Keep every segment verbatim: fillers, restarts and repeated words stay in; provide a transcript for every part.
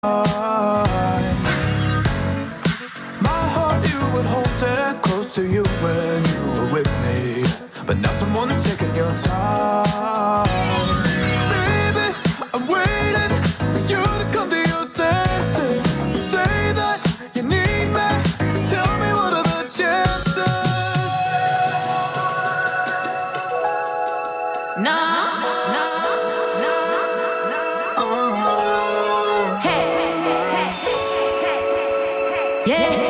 My heart you would hold it close to you when you were with me, but now someone's taking your time. Baby, I'm waiting for you to come to your senses. You say that you need me. Tell me what are the chances? No, no, no, no. Oh. Hey, hey, hey, yeah.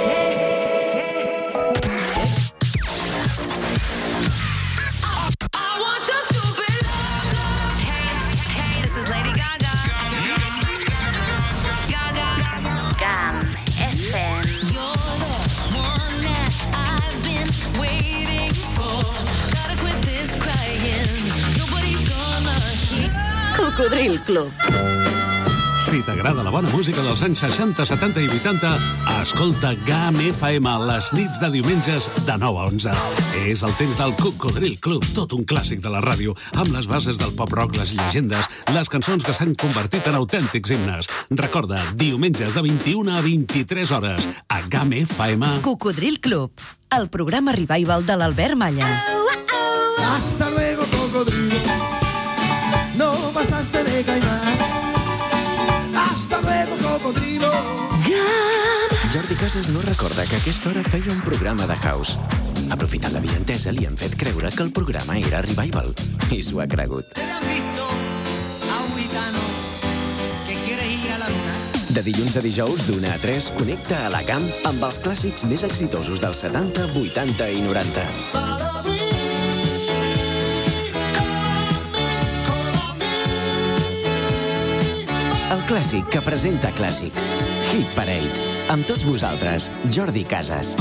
Cocodril Club. Si t'agrada la bona música dels anys seixanta, setanta i vuitanta, escolta GAM F M a les nits de diumenges de nou a onze. És el temps del Cocodril Club, tot un clàssic de la ràdio, amb les bases del pop-rock, les llegendes, les cançons que s'han convertit en autèntics himnes. Recorda, diumenges de vint-i-una a vint-i-tres hores, a GAM F M. Cocodril Club, el programa revival de l'Albert Malla. Hasta luego, cocodrilo. No pasaste de caimán. Hasta luego, cocodrilo. GAM! Jordi Casas no recorda que a aquesta hora feia un programa de house. Aprofitant la vientesa, li han fet creure que el programa era Revival. I s'ho ha cregut. De dilluns a dijous, d'una a tres, connecta a la GAM amb els clàssics més exitosos dels setanta, vuitanta i noranta. El clàssic que presenta clàssics. Hit Parade. Amb tots vosaltres, Jordi Casas.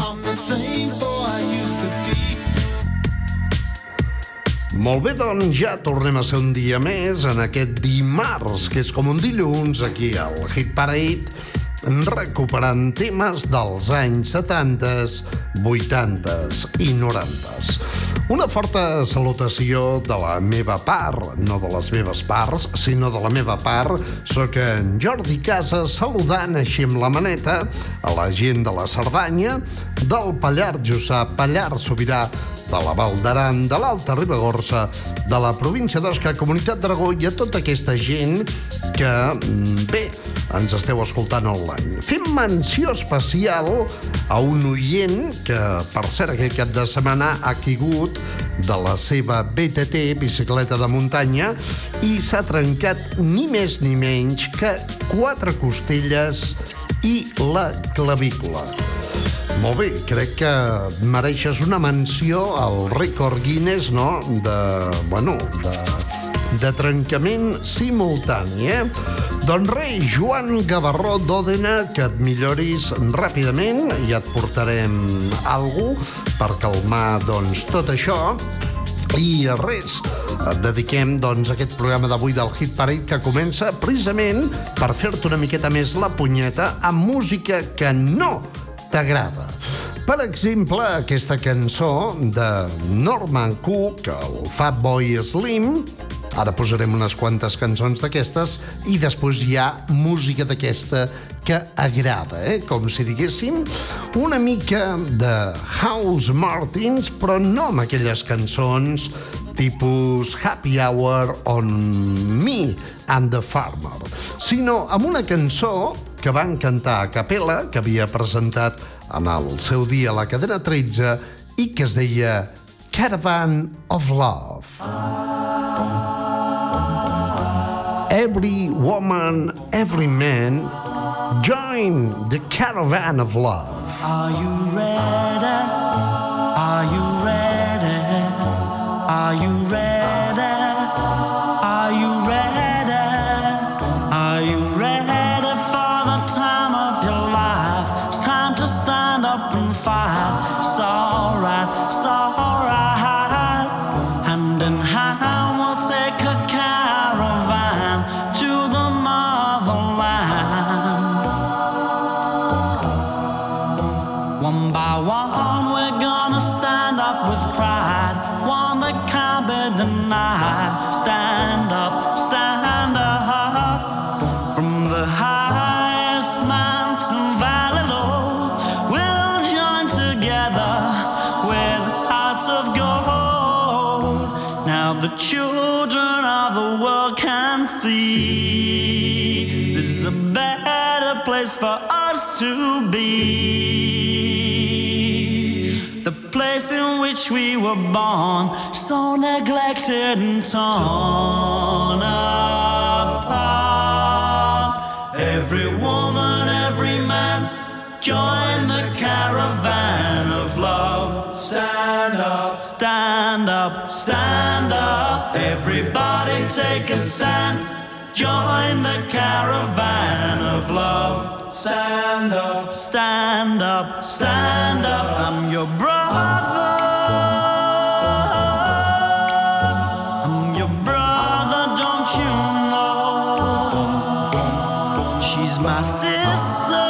Molt bé, doncs ja tornem a ser un dia més en aquest dimarts, que és com un dilluns, aquí al Hit Parade, recuperant temes dels anys setanta, vuitanta i noranta. Una forta salutació de la meva part, no de les meves parts, sinó de la meva part. Soc en Jordi Casas, saludant així amb la maneta a la gent de la Cerdanya, del Pallars Jussà, Pallars Sobirà, de la Val d'Aran, de l'Alta Ribagorça, de la província d'Osca, Comunitat d'Aragó, i a tota aquesta gent que, bé, ens esteu escoltant online. Fem menció especial a un oient que, per cert, aquest cap de setmana ha caigut de la seva B T T, bicicleta de muntanya, i s'ha trencat ni més ni menys que quatre costelles i la clavícula. Molt bé, crec que mereixes una menció al rècord Guinness, no?, de, bueno, de, de trencament simultani, eh? Doncs res, Joan Gavarró d'Òdena, que et milloris ràpidament, i et portarem alguna cosa per calmar, doncs, tot això. I res, et dediquem, doncs, aquest programa d'avui del Hit Parade, que comença precisament per fer-te una miqueta més la punyeta amb música que no t'agrada. Per exemple, aquesta cançó de Norman Cook, el Fatboy Slim. Ara posarem unes quantes cançons d'aquestes i després hi ha música d'aquesta que agrada, eh? Com si diguéssim una mica de House Martins, però no amb aquelles cançons tipus Happy Hour on Me and the Farmer, sinó amb una cançó que van cantar a capella, que havia presentat en el seu dia a la cadena tretze i que es deia Caravan of Love. Every woman, every man, join the caravan of love. Are you ready? Are you ready? Are you ready? Are you ready? Are you ready for the time of your life? It's time to stand up and fight. It's alright, it's alright. Hand in hand we'll take a caravan to the motherland. One by one we're gonna stand up with pride, one that can't be denied. Stand up, stand up from the high is a better place for us to be. The place in which we were born, so neglected and torn apart. Every woman, every man, join the caravan of love. Stand up, stand up, stand up. Everybody take a stand. Join the caravan of love. Stand up, stand up, stand up. I'm your brother. I'm your brother, don't you know? She's my sister.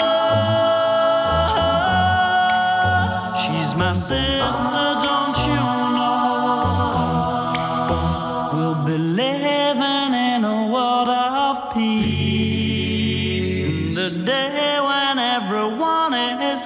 She's my sister, don't you know? We'll be living in a world of peace, in the day when everyone is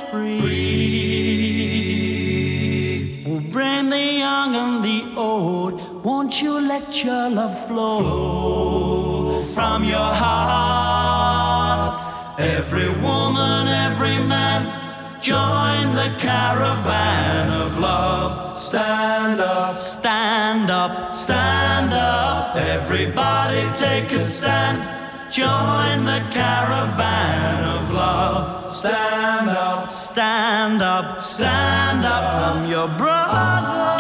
free. We'll bring the young and the old. Won't you let your love flow, flow from your heart? Every woman, every man, join the caravan of love. Stand up, stand up, stand up. Everybody take a stand. Join the caravan of love. Stand up, stand up, stand up. I'm your brother.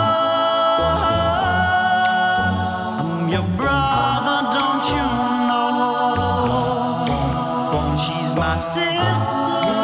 I'm your brother, don't you know? She's my sister.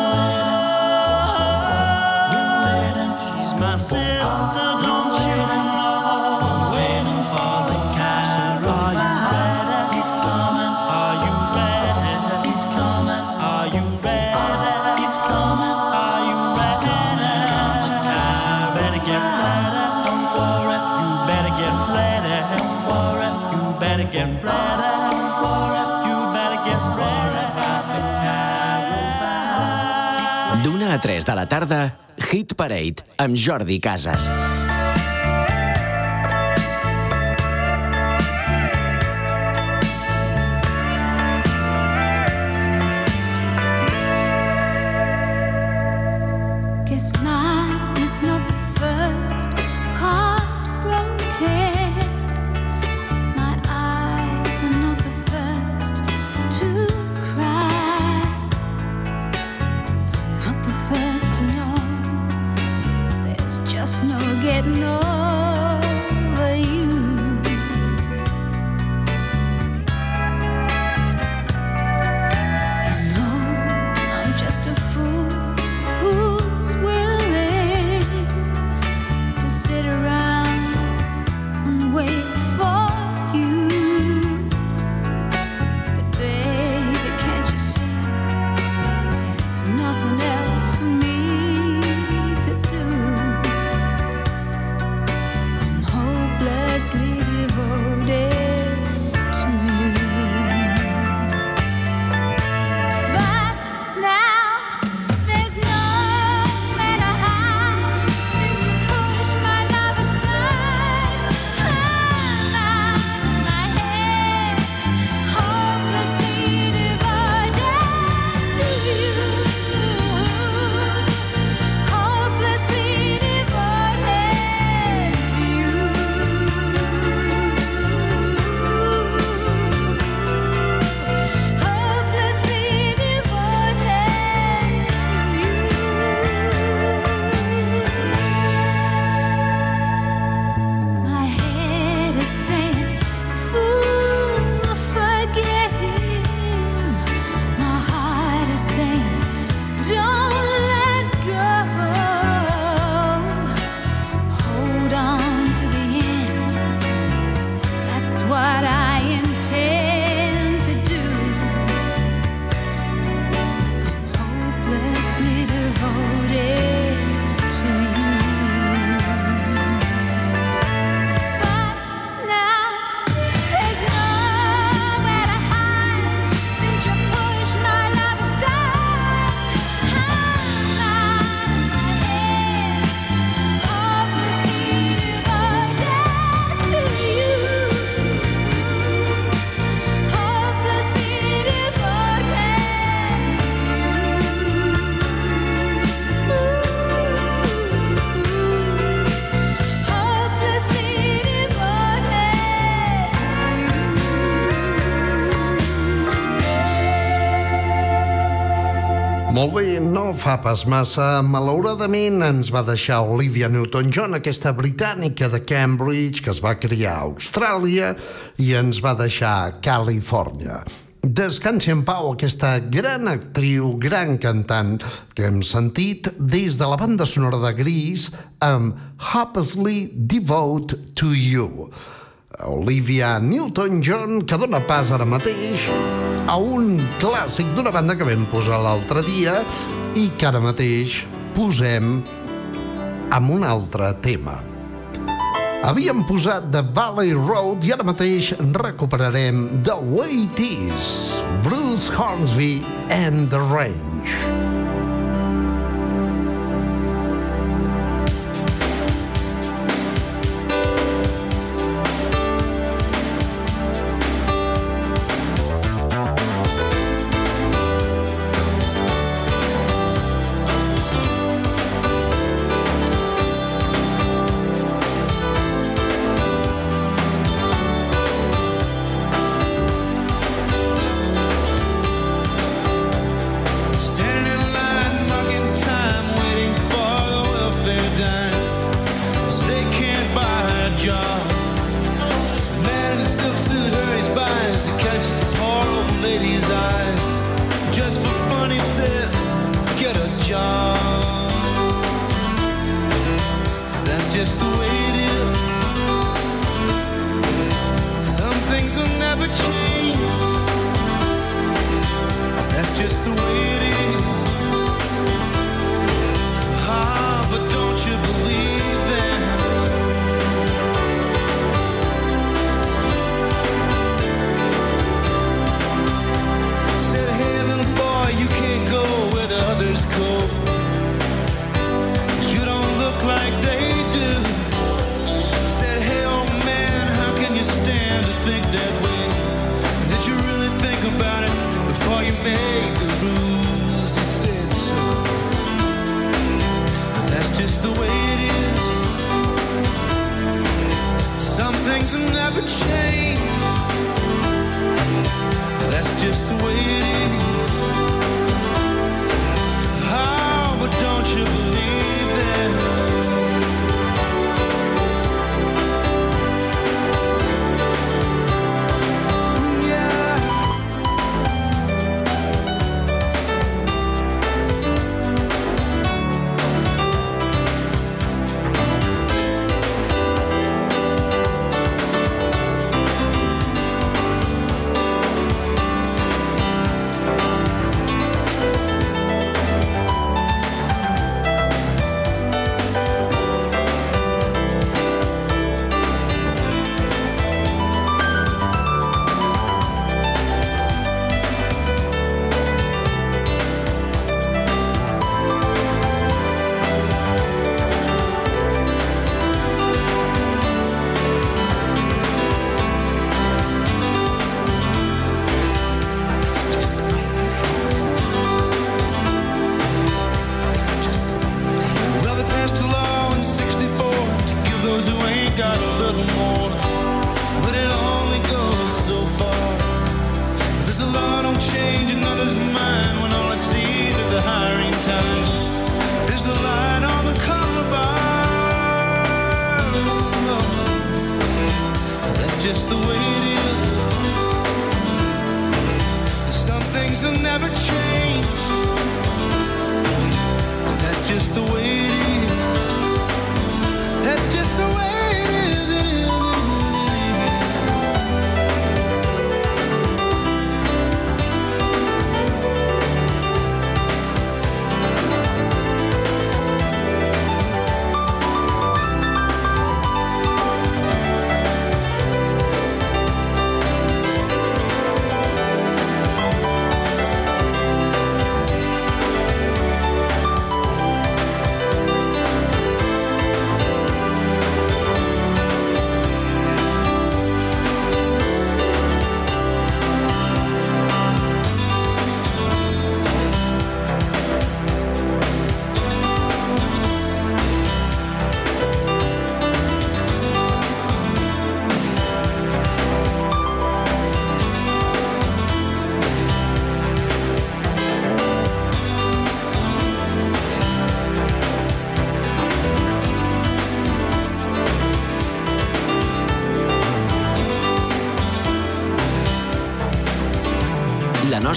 My sister, don't you know? Waiting for the caravan. Are you ready? He's coming. Are you ready? He's coming. Are you ready? He's coming. Are you ready? Better get ready. Don't worry. You better get ready. Don't worry. You better get ready. Don't worry. You better get ready. The caravan. D'una a tres de la tarda, Hit Parade amb Jordi Casas. Guess mine is not the first heartbroken. My eyes are not the first to cry. I'm not the first to know. There's just no getting over you. You know I'm just a fool who's willing to sit around and wait for you. But baby, can't you see there's nothing else for me to do? Molt bé, no fa pas massa. Malauradament ens va deixar Olivia Newton-John, aquesta britànica de Cambridge que es va criar a Austràlia i ens va deixar a Califòrnia. Descansi en pau aquesta gran actriu, gran cantant que hem sentit des de la banda sonora de Grease amb Hopelessly Devoted to You. Olivia Newton-John, que dona pas ara mateix a un clàssic d'una banda que vam posar l'altre dia i que ara mateix posem amb un altre tema. Havíem posat The Valley Road i ara mateix recuperarem The Way It Is, Bruce Hornsby and The Range.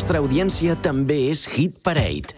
nostra audiència també és Hit Parade.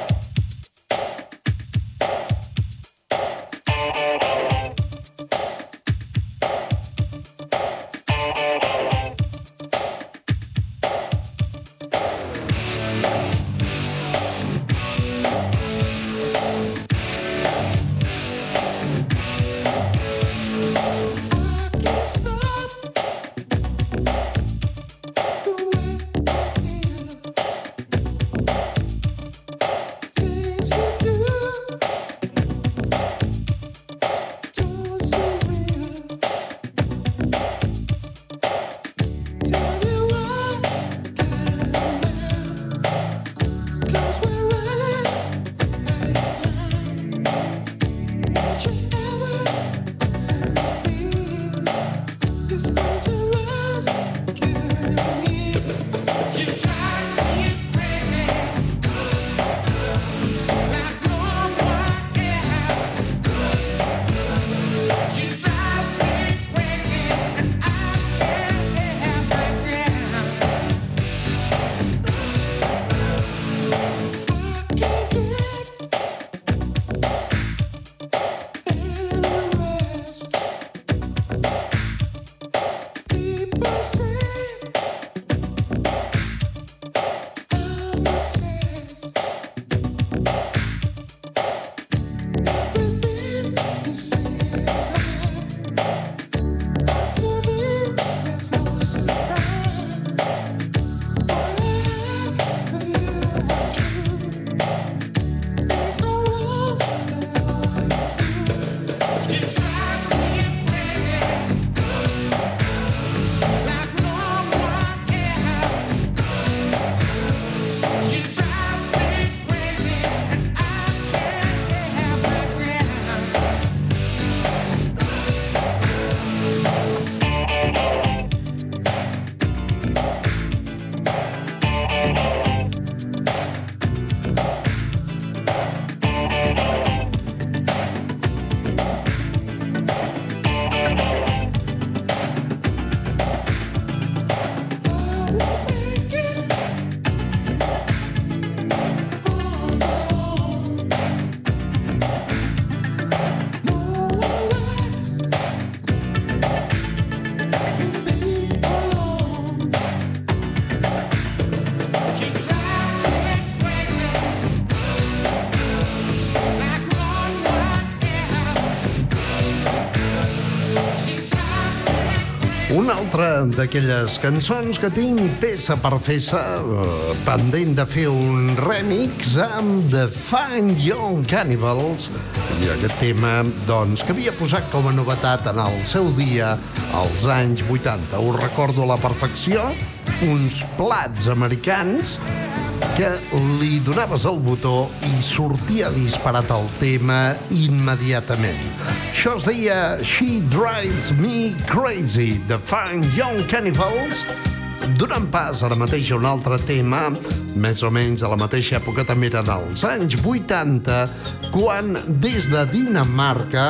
Una altra d'aquelles cançons que tinc peça per peça, eh, pendent de fer un remix amb The Fine Young Cannibals, i aquest tema, doncs, que havia posat com a novetat en el seu dia als anys vuitanta. Ho recordo a la perfecció, uns plats americans que li donaves el botó i sortia disparat el tema immediatament. Això es deia She Drives Me Crazy, The Fine Young Cannibals, donant pas ara mateix a un altre tema, més o menys a la mateixa època, també eren els anys vuitanta, quan des de Dinamarca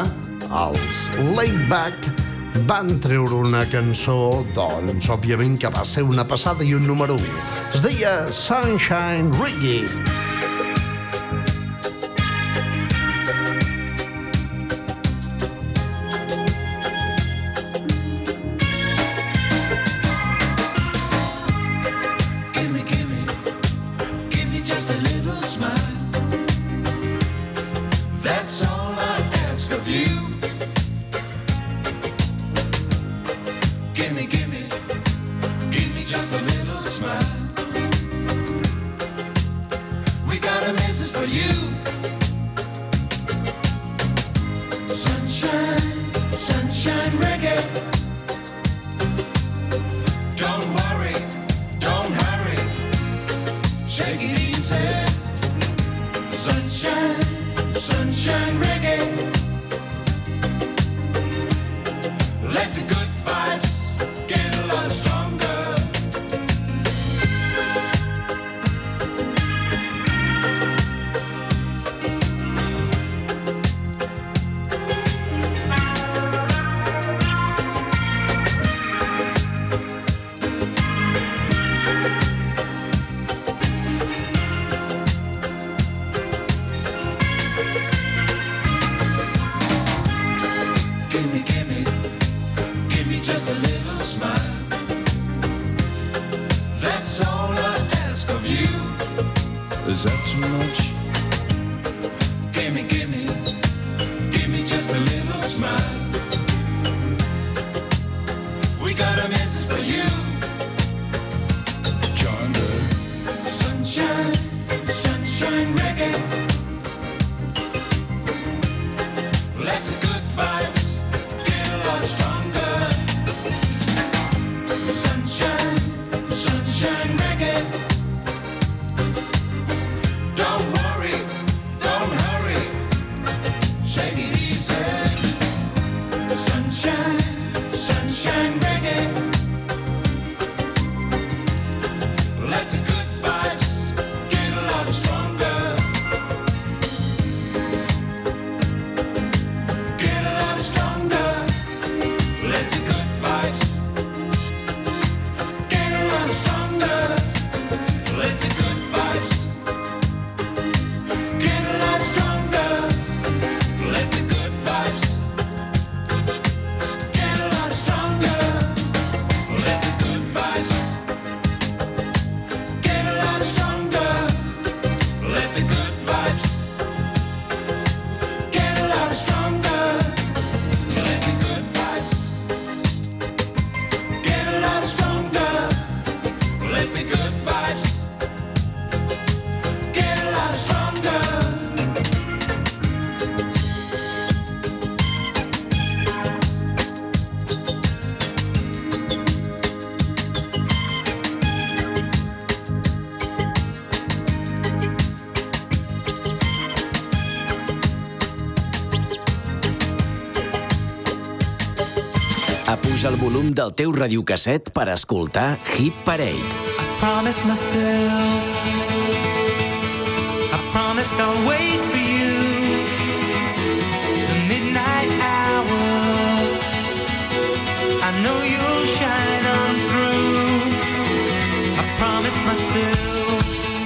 els Laidback van treure una cançó, doncs, òbviament, que va ser una passada i un número u. Es deia Sunshine Reggae. Is that too much? Gimme, gimme, gimme just a little smile. We got a message for you. Chanda. Sunshine, sunshine reggae. Let the good vibes get a lot stronger. Sunshine, sunshine reggae. Don't worry, don't hurry. Take it easy. Sunshine, sunshine reggae. Let the good vibes get a lot stronger. Get a lot stronger. Let the good vibes get a lot stronger. Let the good vibes get a lot stronger. Let the good vibes get a lot stronger. Let the good vibes get a lot stronger. Let the good vibes get a lot stronger. Let the good vibes get a lot stronger. Let the good vibes get a lot stronger. Apuja el volum del teu radiocasset per escoltar Hit Parade. Promise myself, I promised I'll wait for you. The midnight hour, I know you'll shine on through. I promised myself,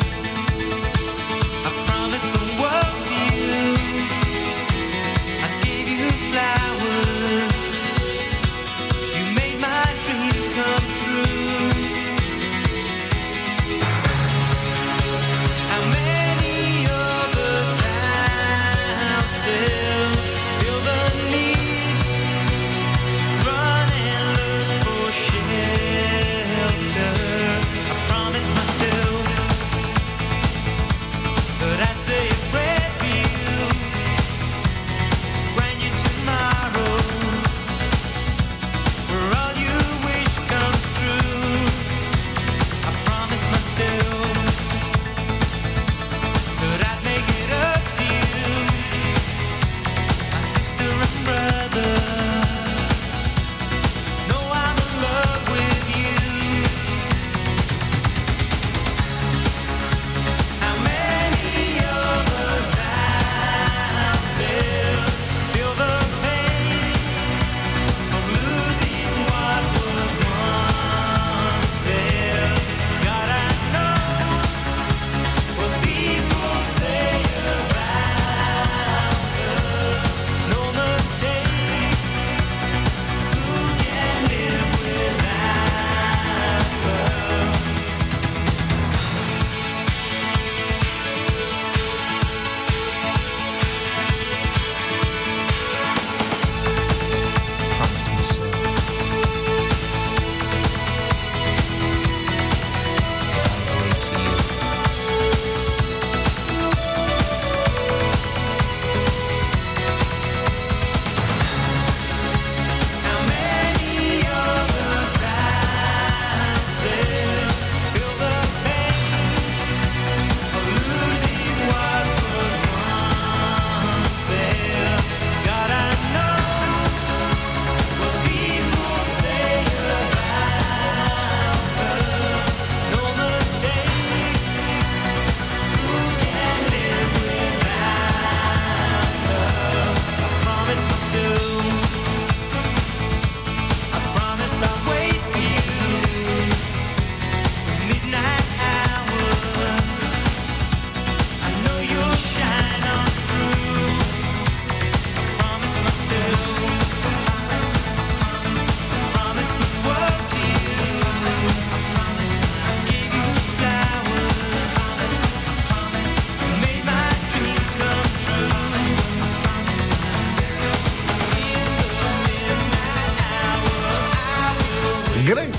I promised the world to you. I gave you flowers, you made my dreams come true. How many of us have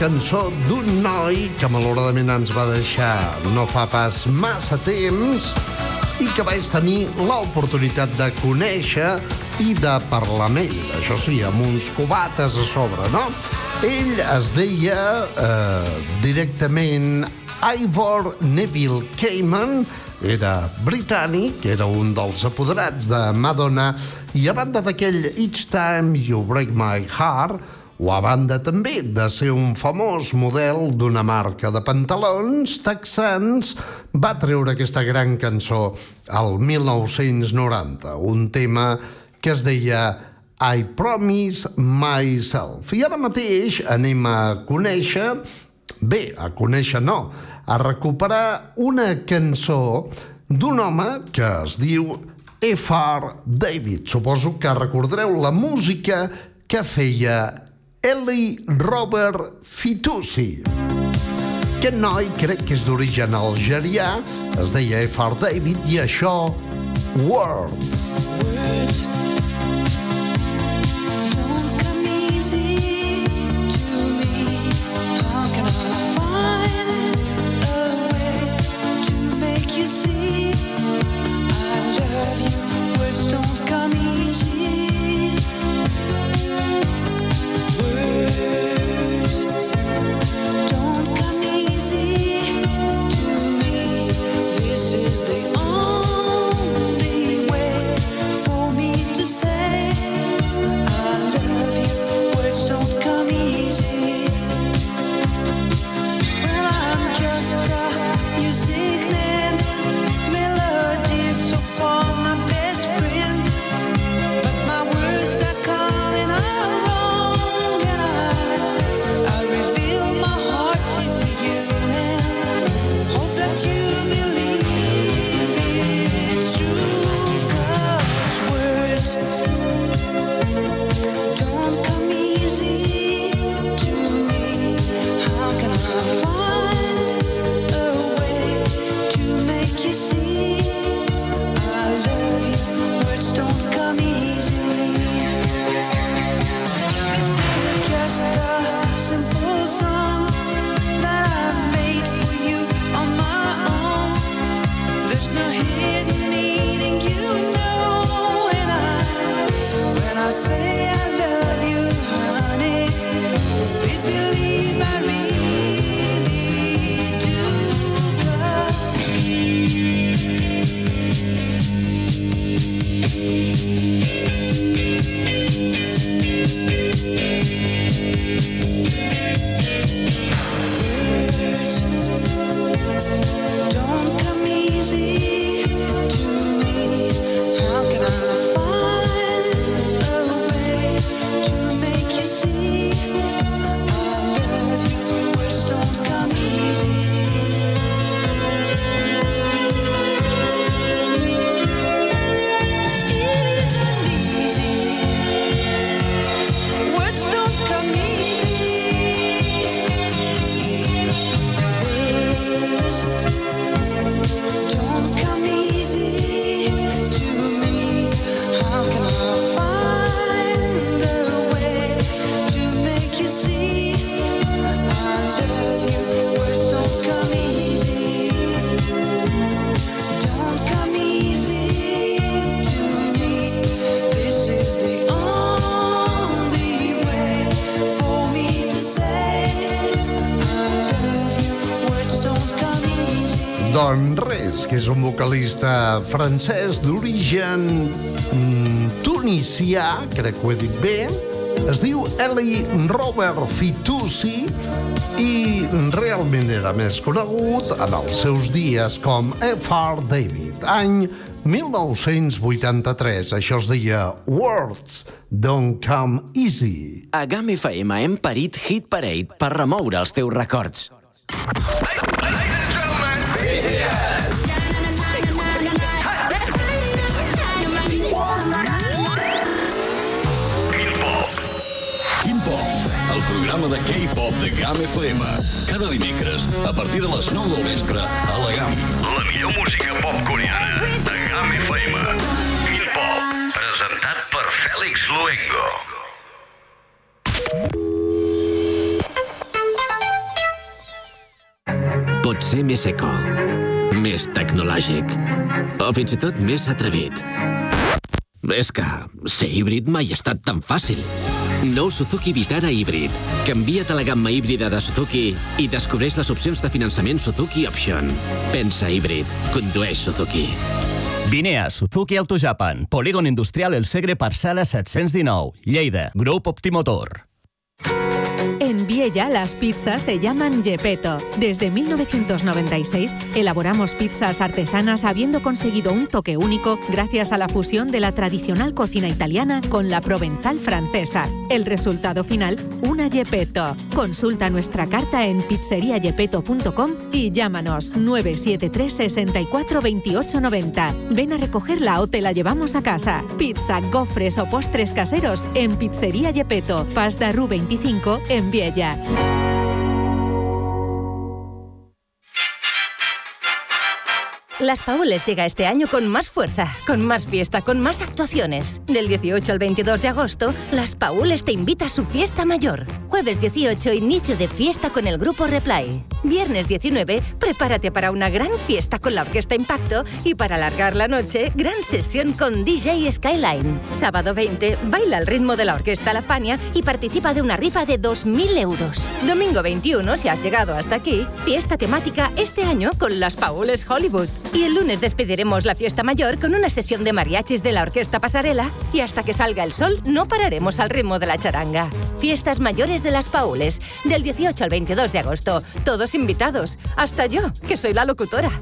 cançó d'un noi que malauradament ens va deixar no fa pas massa temps i que vaig tenir l'oportunitat de conèixer i de parlar amb ell. Això sí, amb uns cubates a sobre, no? Ell es deia eh, directament Ivor Neville Cayman, era britànic, era un dels apoderats de Madonna, i a banda d'aquell Each Time You Break My Heart, o a banda també de ser un famós model d'una marca de pantalons texans, va treure aquesta gran cançó al mil nou-cents noranta, un tema que es deia I Promise Myself. I ara mateix anem a conèixer, bé, a conèixer no, a recuperar una cançó d'un home que es diu F R David. Suposo que recordareu la música que feia Ely Robert Fitoussi. Aquest noi crec que és d'origen algerià, es deia F R David, i això, Words. Words don't come easy to me. How can I find a way to make you see I love you? Words don't come easy. Words don't come easy to me. This is the only way for me to say I love you. Words don't come easy. Well, I'm just a music man, melody so far my best friend, but my words are coming out wrong, and I, I reveal my heart to you and hope that you believe it's true, 'cause words don't come easy to me. How can I find a way to make you see I love you? Words don't come easy. This is just a simple song that I've made for you on my own. There's no hidden meaning, you know, and I, when I say I love you, honey, please believe I really do. 'Cause words don't come easy to me. How can I find a way to make you see I love you? Words don't come easy. It isn't easy. Words don't come easy. Words don't come easy to me. How can I find a way to make you see I love you? Words don't come easy. Don't come easy to me. This is the only way for me to say I love you. Words don't come easy. Doncs res, que és un vocalista francès d'origen mm, tunisià, crec que ho he dit bé, es diu Ely Robert Fitoussi i realment era més conegut en els seus dies com F R David, any mil nou-cents vuitanta-tres. Això es deia Words Don't Come Easy. A G A M F M hem parit Hit Parade per remoure els teus records. El programa de K-pop de G A M F M. Cada dimecres, a partir de les nou del vespre, a la G A M. La millor música pop coreana de G A M F M. K-pop, presentat per Félix Luengo. Pot ser més eco, més tecnològic, o fins i tot més atrevit. És que ser híbrid mai ha estat tan fàcil. Nou Suzuki Vitara híbrid. Canvia't a la gamma híbrida de Suzuki i descobreix les opcions de finançament Suzuki Option. Pensa híbrid. Condueix Suzuki. Vine a Suzuki Auto Japan, Polígon Industrial El Segre, parcel·la set-cents dinou, Lleida, Grup Optimotor. En Viella las pizzas se llaman Gepetto. Desde mil novecientos noventa y seis elaboramos pizzas artesanas habiendo conseguido un toque único gracias a la fusión de la tradicional cocina italiana con la provenzal francesa. El resultado final, una Gepetto. Consulta nuestra carta en pizzeria gepetto punto com y llámanos nueve siete tres, seis cuatro, veintiocho noventa. Ven a recogerla o te la llevamos a casa. Pizza, gofres o postres caseros en Pizzeria Gepetto, Pas de Rú veinticinco en Viella. Las Paules llega este año con más fuerza, con más fiesta, con más actuaciones. Del dieciocho al veintidós de agosto, Las Paules te invita a su fiesta mayor. Jueves dieciocho, inicio de fiesta con el grupo Reply. Viernes diecinueve, prepárate para una gran fiesta con la Orquesta Impacto y para alargar la noche, gran sesión con D J Skyline. Sábado veinte, baila al ritmo de la Orquesta La Fania y participa de una rifa de dos mil euros. Domingo veintiuno, si has llegado hasta aquí, fiesta temática este año con Las Paules Hollywood. Y el lunes despediremos la fiesta mayor con una sesión de mariachis de la Orquesta Pasarela y hasta que salga el sol no pararemos al ritmo de la charanga. Fiestas mayores de Las Paules, del dieciocho al veintidós de agosto. Todos invitados, hasta yo, que soy la locutora.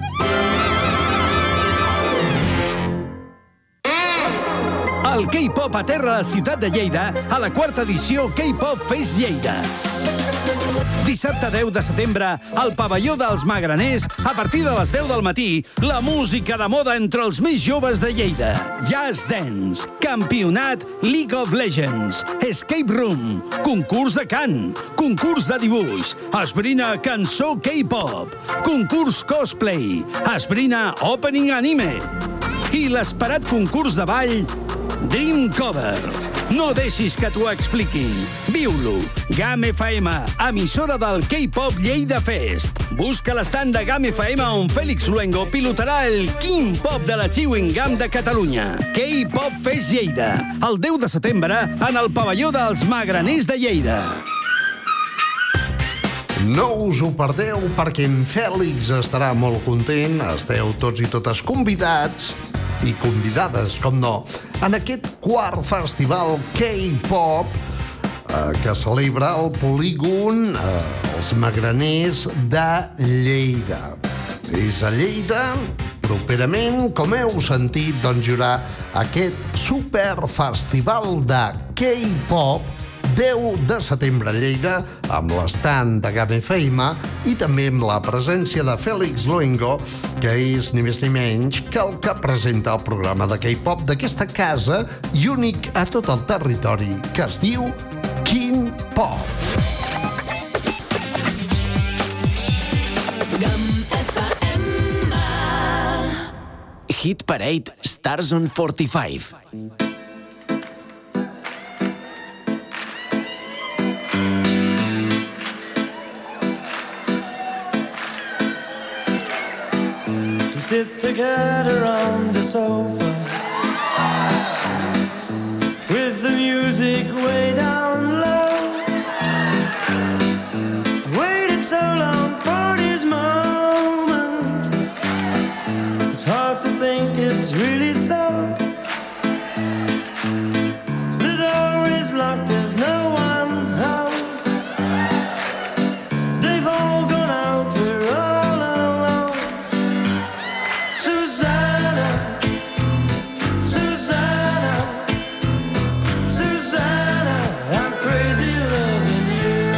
El K-pop aterra a la ciutat de Lleida a la quarta edició K-pop Fest Lleida. Dissabte deu de setembre, al pavelló dels Magraners, a partir de les deu del matí, la música de moda entre els més joves de Lleida. Jazz Dance, campionat League of Legends, Escape Room, concurs de cant, concurs de dibuix, esbrina cançó K-pop, concurs cosplay, esbrina opening anime i l'esperat concurs de ball Dream Cover. No deixis que t'ho expliquin. Viu-lo. GAM F M, emissora del K-pop Lleida Fest. Busca l'estand de GAM F M on Félix Luengo pilotarà el King Pop de la Chewing Gum de Catalunya. K-pop Fest Lleida, el deu de setembre, en el pavelló dels Magraners de Lleida. No us ho perdeu perquè en Fèlix estarà molt content. Esteu tots i totes convidats i convidades, com no, en aquest quart festival K-pop eh, que celebra el polígon eh, els Magraners de Lleida. És a Lleida, properament, com heu sentit, doncs hi haurà aquest superfestival de K-pop deu de setembre a Lleida, amb l'estand de GAM F M i també amb la presència de Félix Luengo, que és ni més ni menys que el que presenta el programa de K-pop d'aquesta casa i únic a tot el territori, que es diu King Pop. Hit Parade Stars on forty-five. Sit together on the sofa with the music way down low. Waited so long for this moment. It's hard to think it's really so. The door is locked, there's no one home. They've all gone out, we're all alone. Susanna, Susanna, Susanna, I'm crazy loving you.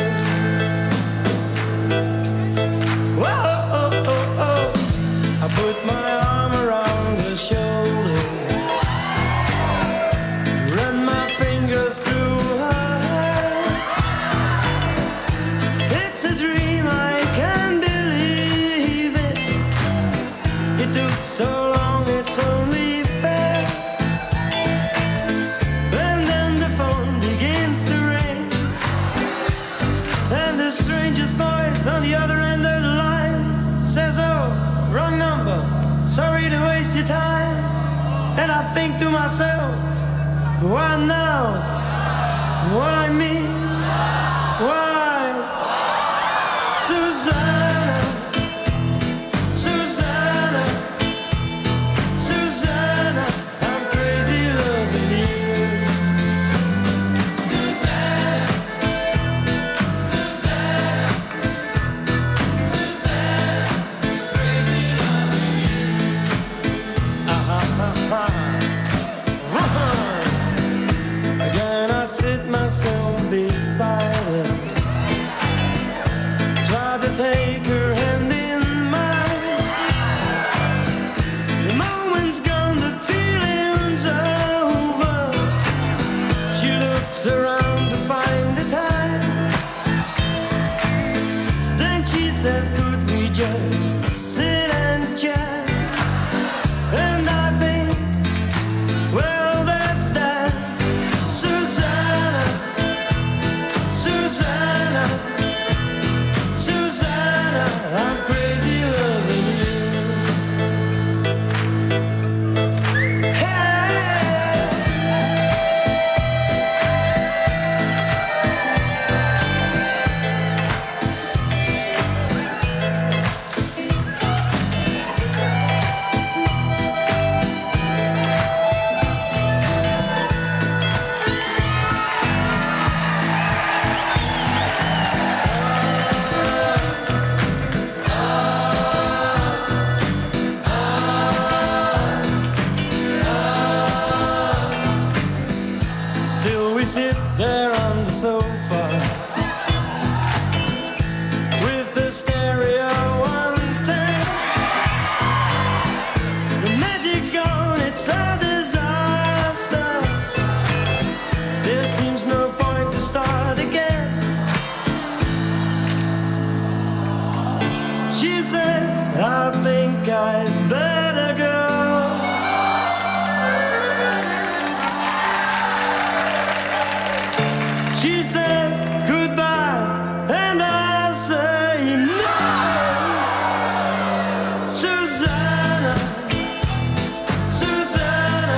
Whoa, oh, oh, oh. I put my arm around her shoulder. the time, and I think to myself, why now? Why me? Why? Susanna, Susanna, Susanna, I'm crazy loving you. Susanna, Susanna, Susanna, it's crazy loving you. Uh-huh, uh-huh. Again I sit myself beside her, try to take her hand in mine. The moment's gone, the feeling's over. She looks around to find the time. Then she says, could we just sit and chat? And I think, well, that's that. Susanna, Susanna, Susanna, I'm crazy loving you. Still we sit there on the sofa with the stereo on ten. The magic's gone, it's a disaster. There seems no point to start again. She says, I think I'd better go. She says goodbye, and I say no. Susanna, Susanna,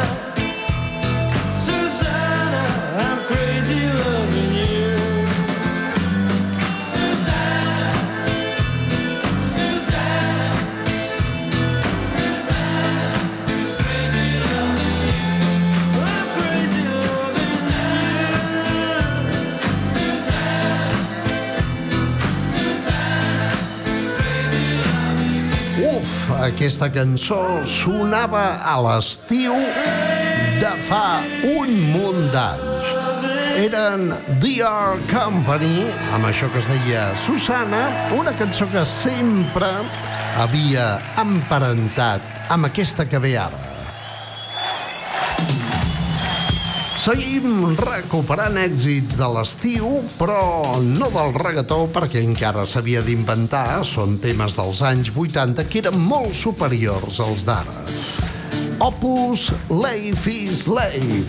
Susanna, I'm crazy loving you. Susanna, Susanna, Susanna, it's crazy loving you. I'm crazy loving you. Uf, aquesta cançó sonava a l'estiu de fa un munt d'anys. Eren The R Company, amb això que es deia Susanna, una cançó que sempre havia emparentat amb aquesta que ve ara. Seguim recuperant èxits de l'estiu, però no del reggaetó, perquè encara s'havia d'inventar. Són temes dels anys vuitanta que eren molt superiors als d'ara. Opus Life is Life.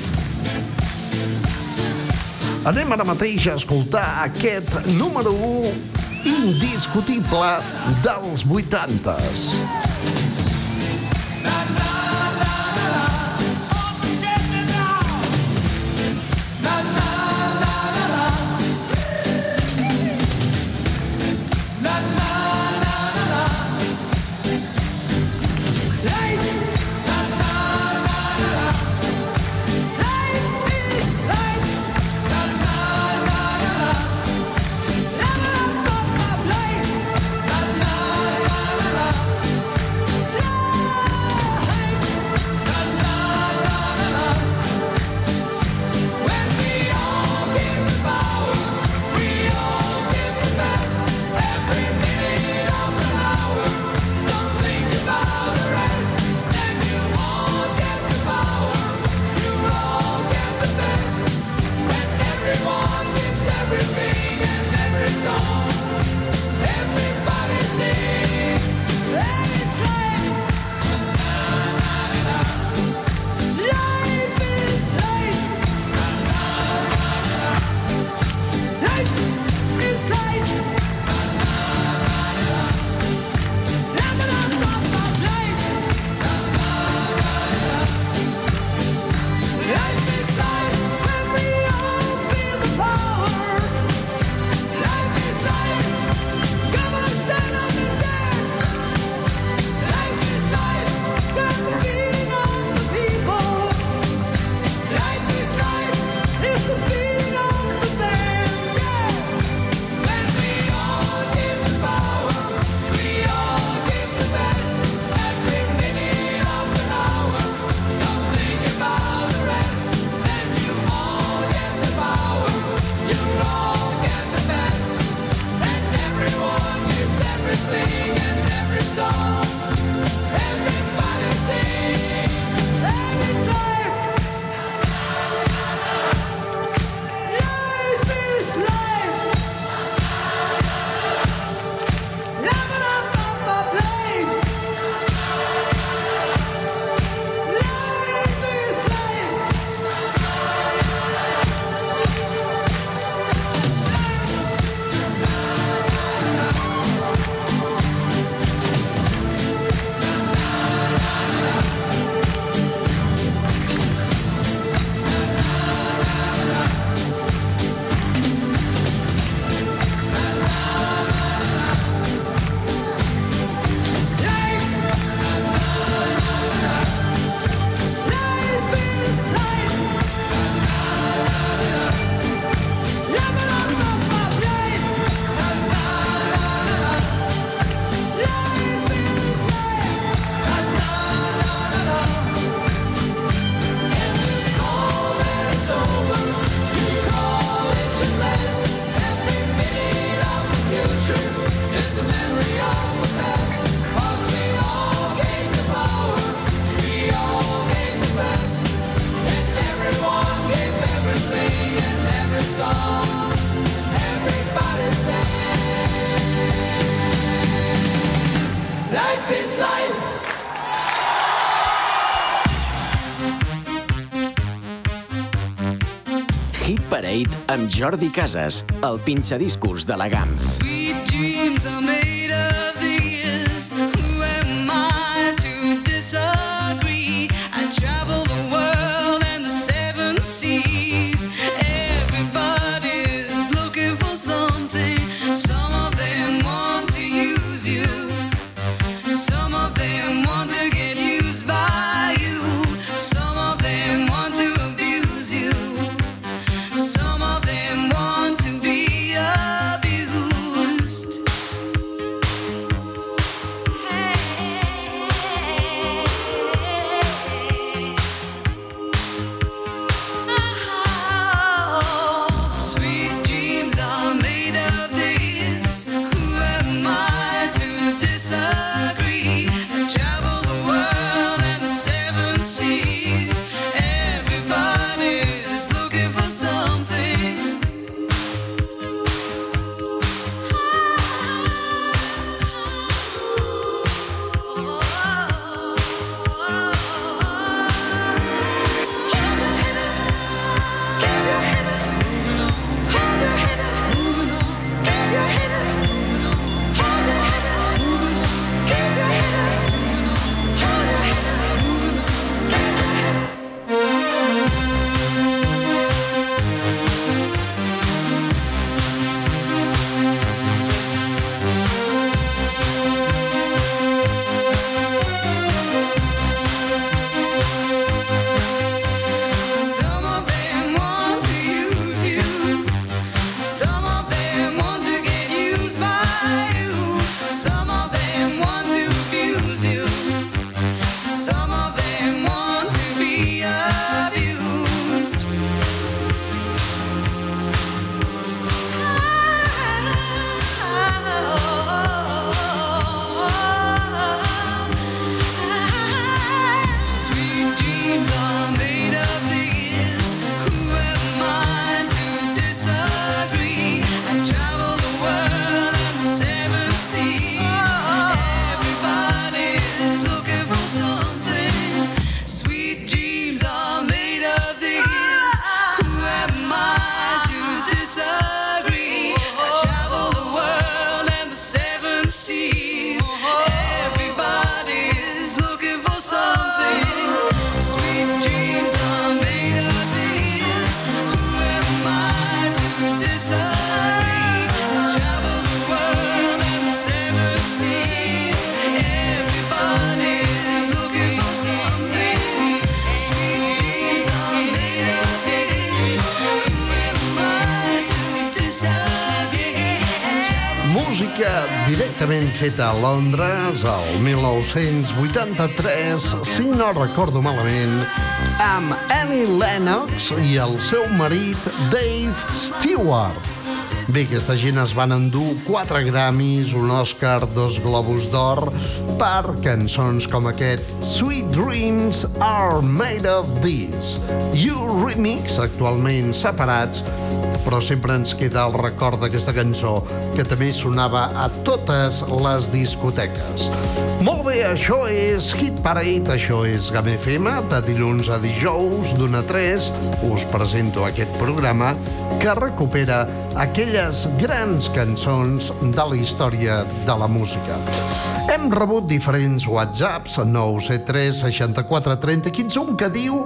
Anem ara mateix a escoltar aquest número u indiscutible dels vuitantes. Parade amb Jordi Casas, el pinxadiscos de la G A M. Sweet dreams are made of these. Who am I to disagree? I travel the world and the seven seas. Everybody's looking for something. Some of them want to use you. Some of them want to get used by you. Some of them want to abuse you. Some of them want to be abused. Sweet dreams are made of these. Who am I to disagree? I travel the world and the seven seas. Everybody's looking for something. Some of them want to use you. Some of them want to get used by you. Some of them want to abuse you. Some of them want to be abused. Sweet dreams are made of these. Who am I to disagree? I travel the world and the seven seas. Everybody's looking for something. Sweet dreams are made of these. Who am I to disagree? I travel the world and the seven seas. Everybody's looking for something. Sweet dreams are made of these. Who am I to disagree? I travel the world and the seven seas. Everybody's looking for something. Sweet dreams are made of these. Who am I to disagree? Música directament feta a Londres el mil nou-cents vuitanta-tres, si no recordo malament, amb Annie Lennox i el seu marit Dave Stewart. Bé, aquesta gent es van endur quatre Grammys, un Oscar, dos Globus d'Or per cançons com aquest Sweet Dreams Are Made of This. You Remix, actualment separats, però sempre ens queda el record d'aquesta cançó que també sonava a totes les discoteques. Molt bé, això és Hit Parade, això és G A M F M, de dilluns a dijous, d'una a tres, us presento aquest programa que recupera aquelles grans cançons de la història de la música. Hem rebut diferents whatsapps, nou set tres seixanta-quatre trenta quinze, un que diu: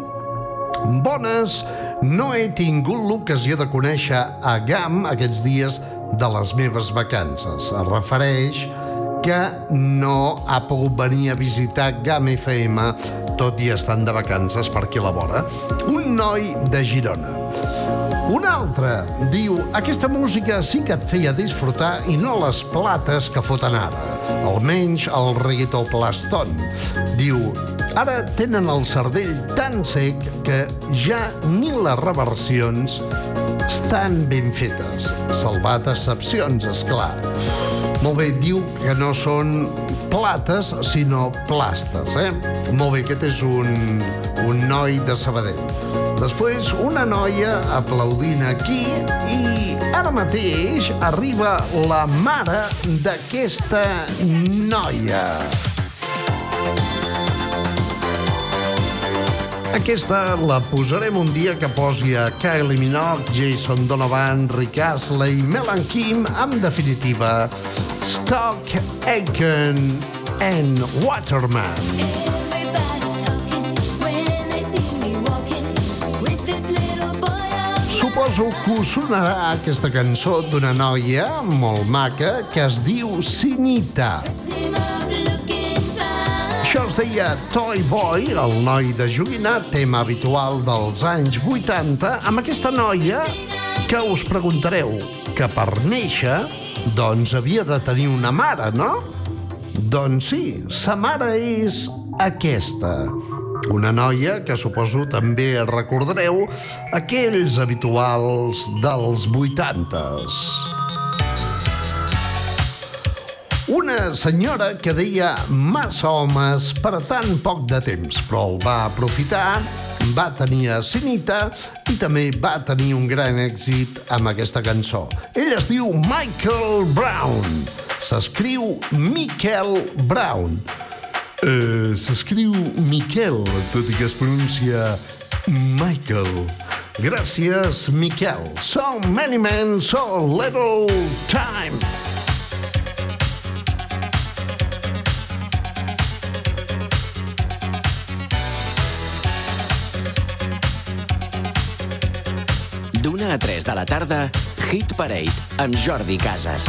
bones, no he tingut l'ocasió de conèixer a G A M aquests dies de les meves vacances. Es refereix que no ha pogut venir a visitar G A M F M, tot i estant de vacances per aquí a la vora. Un noi de Girona. Un altre diu: aquesta música sí que et feia disfrutar i no les plates que foten ara, almenys el reggaeton plaston. Diu: ara tenen el cervell tan sec que ja ni les reversions estan ben fetes, salvat excepcions, esclar. Molt bé, diu que no són plates, sinó plastes, eh? Molt bé, aquest és un, un noi de Sabadell. Després, una noia aplaudint aquí i ara mateix arriba la mare d'aquesta noia. Aquesta la posarem un dia que posi a Kylie Minogue, Jason Donovan, Rick Astley, Melan Kim, en definitiva, Stock Aitken and Waterman. Suposo que us sonarà aquesta cançó d'una noia molt maca que es diu Sinita. Això es deia Toy Boy, el noi de joguina, tema habitual dels anys vuitanta, amb aquesta noia que us preguntareu que per néixer, doncs havia de tenir una mare, no? Doncs sí, sa mare és aquesta. Una noia que suposo també recordareu aquells habituals dels vuitantes. Una senyora que deia massa homes per a tan poc de temps, però el va aprofitar, va tenir a Sinita i també va tenir un gran èxit amb aquesta cançó. Ell es diu Michael Brown. S'escriu Michael Brown. Uh, S'escriu Miquel, tot i que es pronuncia Michael. Gràcies, Miquel. So many men, so little time. D'una a tres de la tarda, Hit Parade, amb Jordi Casas.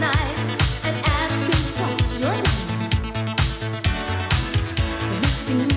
Your name. This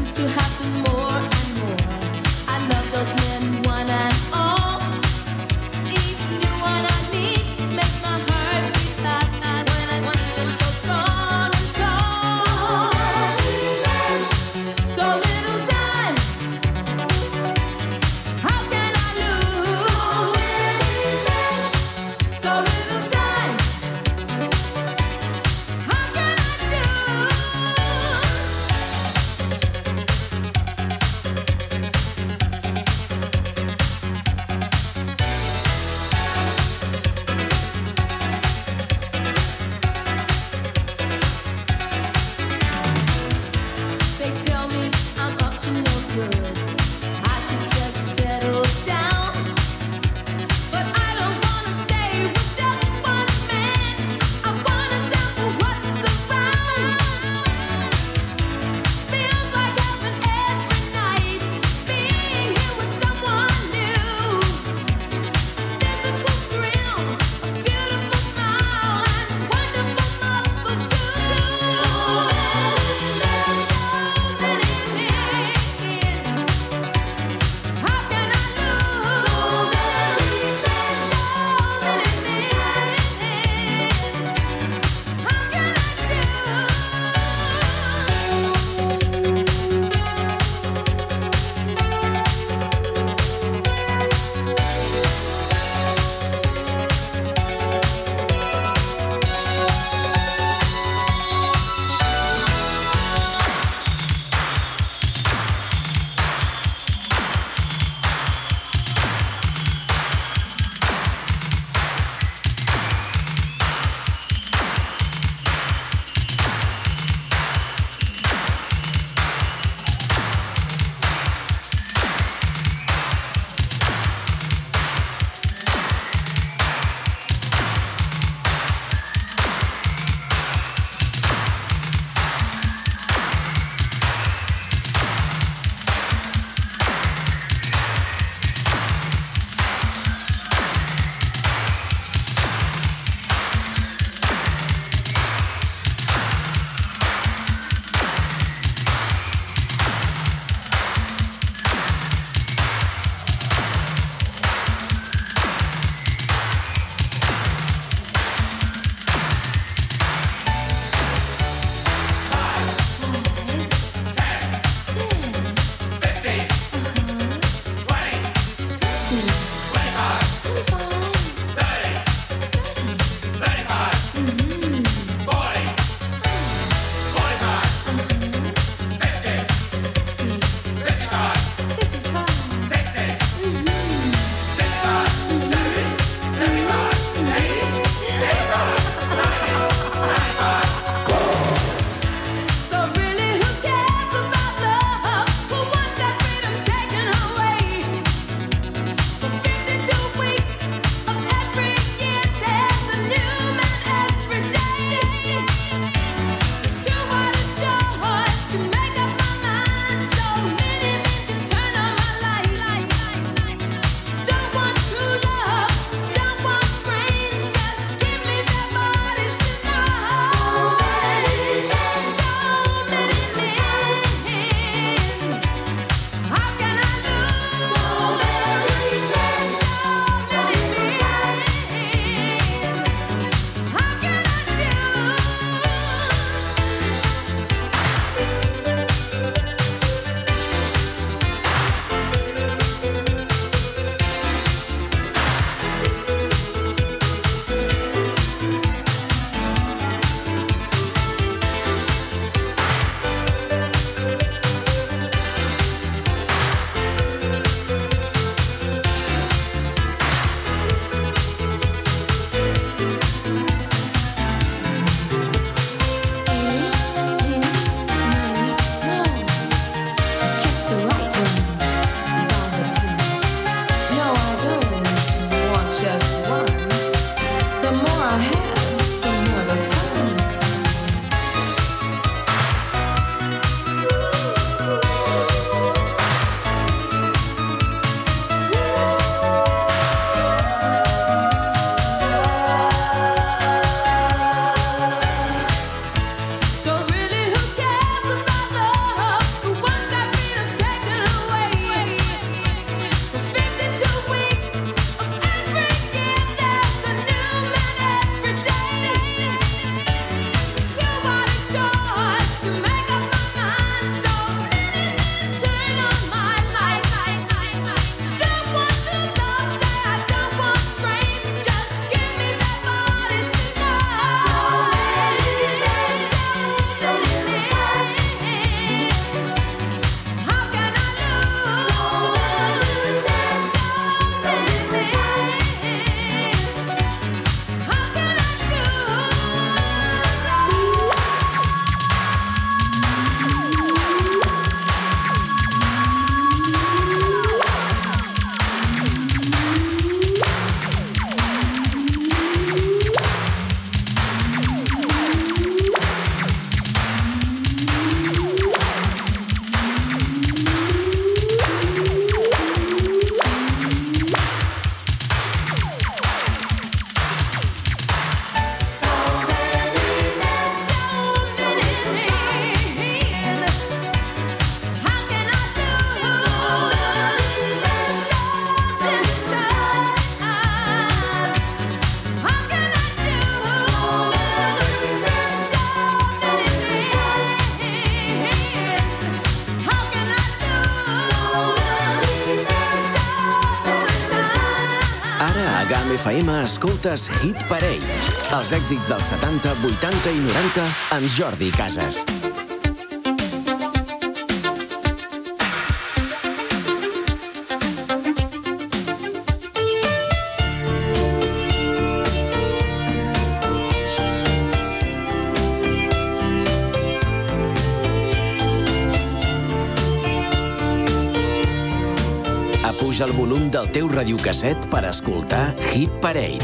Ara a GAM F M escoltes Hit Parade. Els èxits dels setanta, vuitanta i noranta amb Jordi Casas. Puja el volum del teu radiocasset per escoltar Hit Parade.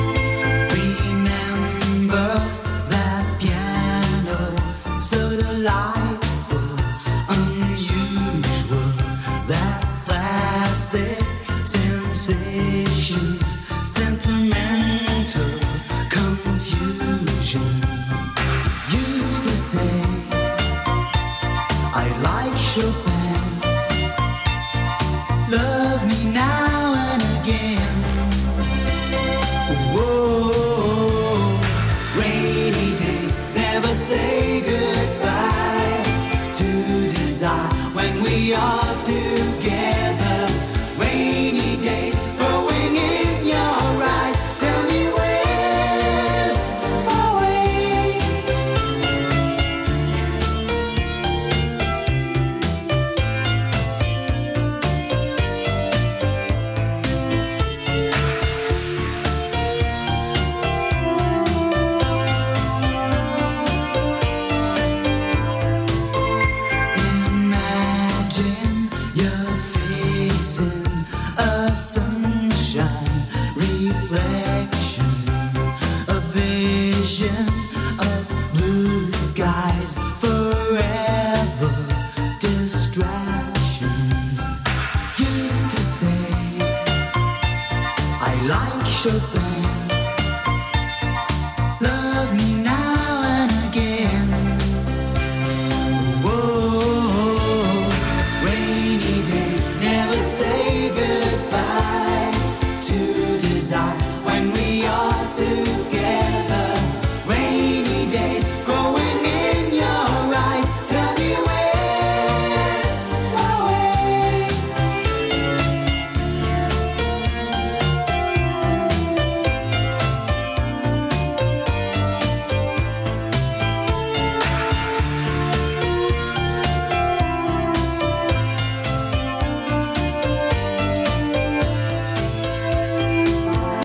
Remember that piano, so delightful, unusual, that classic sensation, sentimental confusion. Used to say I like Chopin. Love me now and again. Whoa, rainy days never say goodbye to desire when we are together. Rainy days growing in your eyes. Tell me where's away. Imagine you're facing a sunshine reflection, a vision of blue skies, forever distractions. Used to say I like Chopin. Love me now and again. Whoa, rainy days never say goodbye to desire when we are together.